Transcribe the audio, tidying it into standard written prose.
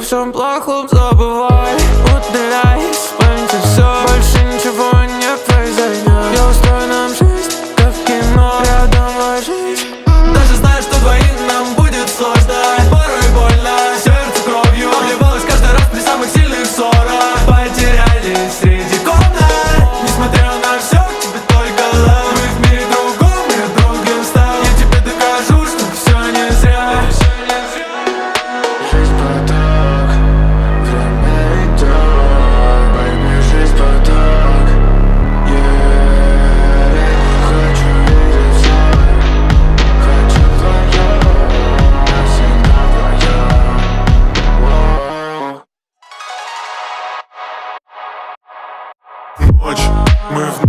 всем плохом забывай, удаляй из памяти все, больше ничего не произойдет. Я устрою нам жизнь, как в кино, рядом ложись. Даже зная, что двоим нам будет сложно, порой больно, сердце кровью обливалось каждый раз при самых сильных ссорах. Потерялись среди комнат, несмотря на все, тебе только love. Мы в мире другом, я другим стал. Я тебе докажу, что все не зря. Жизнь поток, время идет, baby, жизнь поток, yeah. Хочу видеть все, хочу вдвоем, всегда вдвоем. Ночь, мы в